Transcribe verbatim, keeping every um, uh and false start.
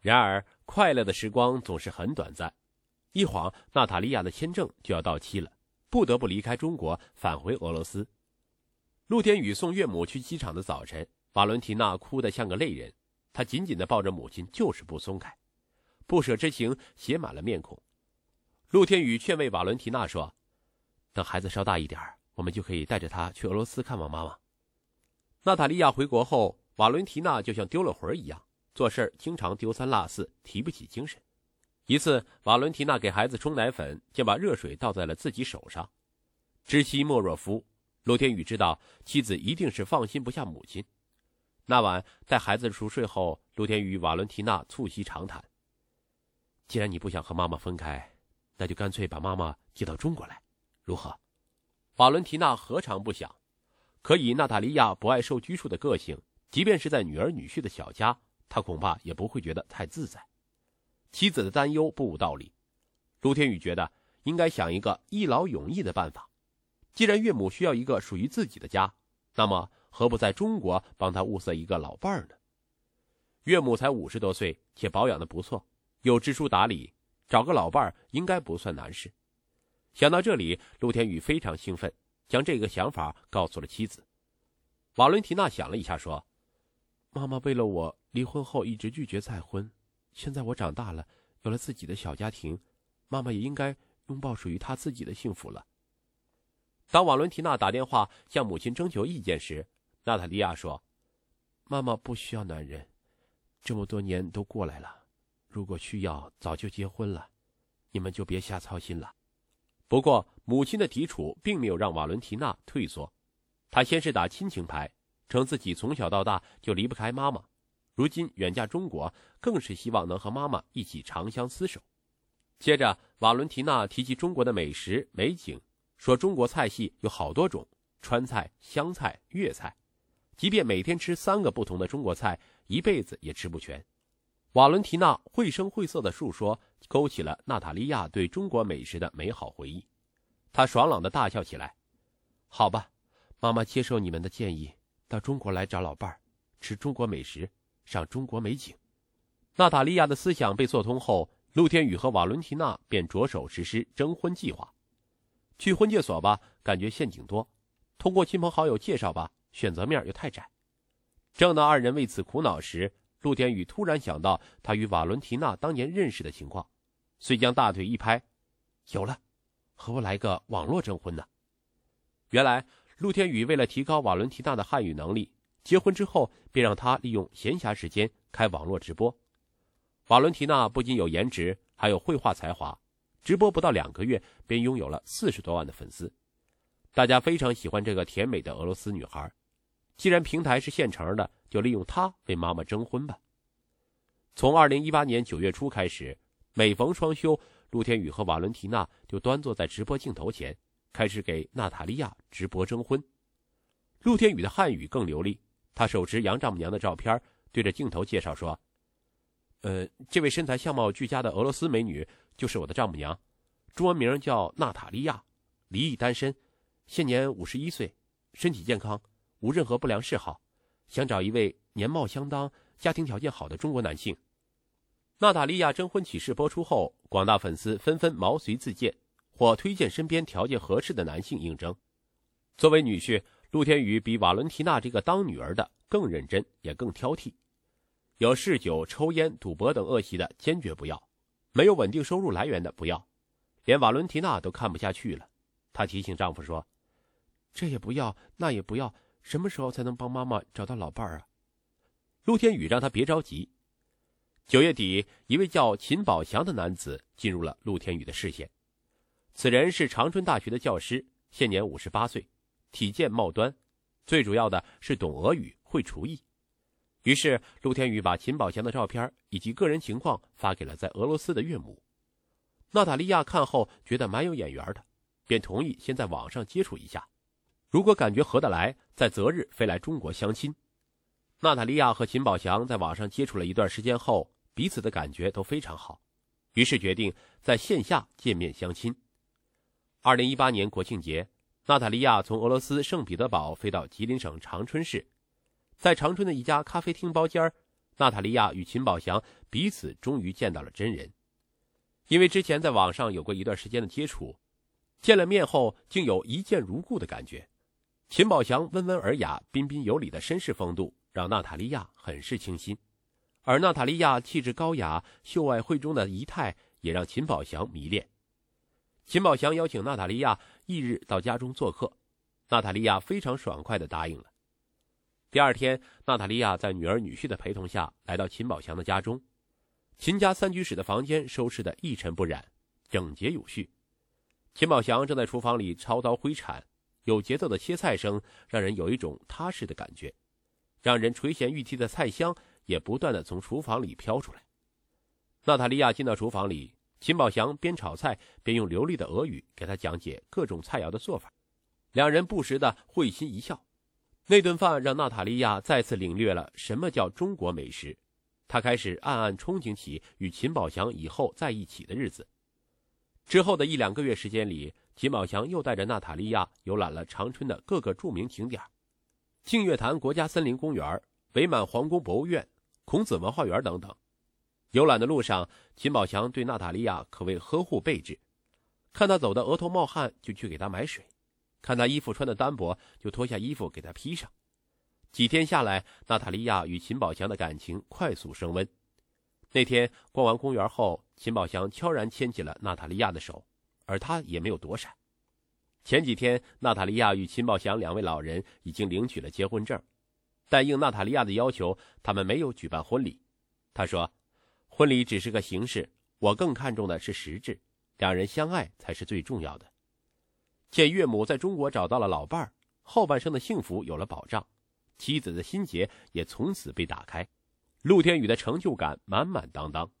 然而，快乐的时光总是很短暂，一晃，娜塔莉亚的签证就要到期了，不得不离开中国，返回俄罗斯。陆天宇送岳母去机场的早晨，瓦伦提娜哭得像个泪人，她紧紧地抱着母亲，就是不松开，不舍之情写满了面孔。陆天宇劝慰瓦伦提娜说：“等孩子稍大一点，我们就可以带着他去俄罗斯看望妈妈。”娜塔莉亚回国后，瓦伦提娜就像丢了魂一样，做事经常丢三落四，提不起精神。一次，瓦伦提娜给孩子冲奶粉，竟把热水倒在了自己手上。知妻莫若夫，陆天宇知道妻子一定是放心不下母亲。那晚带孩子熟睡后，陆天宇与瓦伦提娜促膝长谈：“既然你不想和妈妈分开，那就干脆把妈妈接到中国来，如何？”瓦伦提娜何尝不想，可以娜塔莉亚不爱受拘束的个性，即便是在女儿女婿的小家，她恐怕也不会觉得太自在。妻子的担忧不无道理，陆天宇觉得应该想一个一劳永逸的办法。既然岳母需要一个属于自己的家，那么何不在中国帮她物色一个老伴儿呢？岳母才五十多岁，且保养得不错，又知书达理，找个老伴儿应该不算难事。想到这里，陆天宇非常兴奋，将这个想法告诉了妻子。瓦伦提娜想了一下说：“妈妈为了我离婚后一直拒绝再婚，现在我长大了，有了自己的小家庭，妈妈也应该拥抱属于她自己的幸福了。”当瓦伦提娜打电话向母亲征求意见时，娜塔莉亚说：“妈妈不需要男人，这么多年都过来了，如果需要早就结婚了，你们就别瞎操心了。”不过母亲的提出并没有让瓦伦提娜退缩，她先是打亲情牌，称自己从小到大就离不开妈妈，如今远嫁中国，更是希望能和妈妈一起长相厮守。接着瓦伦提娜提及中国的美食美景，说中国菜系有好多种，川菜、湘菜、粤菜，即便每天吃三个不同的中国菜，一辈子也吃不全。瓦伦提娜绘声绘色的述说，勾起了娜塔莉亚对中国美食的美好回忆。她爽朗的大笑起来：“好吧，妈妈接受你们的建议，到中国来找老伴儿，吃中国美食，赏中国美景。”娜塔莉亚的思想被做通后，陆天宇和瓦伦提娜便着手实施征婚计划。去婚介所吧，感觉陷阱多；通过亲朋好友介绍吧，选择面又太窄。正当二人为此苦恼时，陆天宇突然想到他与瓦伦提娜当年认识的情况，遂将大腿一拍：“有了，和我来个网络征婚呢！”原来陆天宇为了提高瓦伦提娜的汉语能力，结婚之后便让她利用闲暇时间开网络直播。瓦伦提娜不仅有颜值，还有绘画才华，直播不到两个月便拥有了四十多万的粉丝。大家非常喜欢这个甜美的俄罗斯女孩，既然平台是现成的，就利用她为妈妈征婚吧。从二零一八年九月初开始，每逢双休，陆天宇和瓦伦提娜就端坐在直播镜头前，开始给娜塔莉亚直播征婚。陆天宇的汉语更流利，他手持杨丈母娘的照片，对着镜头介绍说：“呃，这位身材相貌俱佳的俄罗斯美女就是我的丈母娘，中文名叫娜塔莉亚，离异单身，现年五十一岁，身体健康，无任何不良嗜好，想找一位年貌相当、家庭条件好的中国男性。”娜塔莉亚征婚启事播出后，广大粉丝纷纷毛遂自荐，或推荐身边条件合适的男性应征。作为女婿，陆天宇比瓦伦提娜这个当女儿的更认真，也更挑剔。有嗜酒、抽烟、赌博等恶习的坚决不要，没有稳定收入来源的不要，连瓦伦提娜都看不下去了。她提醒丈夫说：“这也不要，那也不要，什么时候才能帮妈妈找到老伴儿啊？”陆天宇让他别着急。九月底，一位叫秦宝祥的男子进入了陆天宇的视线。此人是长春大学的教师，现年五十八岁，体健貌端，最主要的是懂俄语，会厨艺。于是陆天宇把秦宝祥的照片以及个人情况发给了在俄罗斯的岳母。娜塔莉亚看后觉得蛮有眼缘的，便同意先在网上接触一下，如果感觉合得来，再择日飞来中国相亲。娜塔莉亚和秦宝祥在网上接触了一段时间后，彼此的感觉都非常好，于是决定在线下见面相亲。二零一八年国庆节，娜塔莉亚从俄罗斯圣彼得堡飞到吉林省长春市，在长春的一家咖啡厅包间， 娜塔莉亚与秦宝祥彼此终于见到了真人。因为之前在网上有过一段时间的接触，见了面后竟有一见如故的感觉。秦宝祥温文尔雅、彬彬有礼的绅士风度让娜塔莉亚很是倾心，而娜塔莉亚气质高雅、秀外慧中的仪态也让秦宝祥迷恋。秦宝祥邀请娜塔莉亚翌日到家中做客，娜塔莉亚非常爽快地答应了。第二天，娜塔莉亚在女儿女婿的陪同下来到秦宝祥的家中。秦家三居室的房间收拾得一尘不染，整洁有序。秦宝祥正在厨房里操刀挥铲，有节奏的切菜声让人有一种踏实的感觉，让人垂涎欲滴的菜香也不断地从厨房里飘出来。娜塔莉亚进到厨房里，秦宝祥边炒菜边用流利的俄语给她讲解各种菜肴的做法，两人不时地会心一笑。那顿饭让娜塔莉亚再次领略了什么叫中国美食，她开始暗暗憧憬起与秦宝祥以后在一起的日子。之后的一两个月时间里，秦宝祥又带着娜塔莉亚游览了长春的各个著名景点，净月潭国家森林公园、伪满皇宫博物院、孔子文化园等等。游览的路上，秦宝祥对娜塔莉亚可谓呵护备至，看她走得额头冒汗就去给她买水，看她衣服穿得单薄就脱下衣服给她披上。几天下来，娜塔莉亚与秦宝祥的感情快速升温。那天逛完公园后，秦宝祥悄然牵起了娜塔莉亚的手，而她也没有躲闪。前几天，娜塔莉亚与秦宝祥两位老人已经领取了结婚证，但应娜塔莉亚的要求，他们没有举办婚礼。她说，婚礼只是个形式，我更看重的是实质，两人相爱才是最重要的。见岳母在中国找到了老伴儿，后半生的幸福有了保障，妻子的心结也从此被打开，陆天宇的成就感满满当当。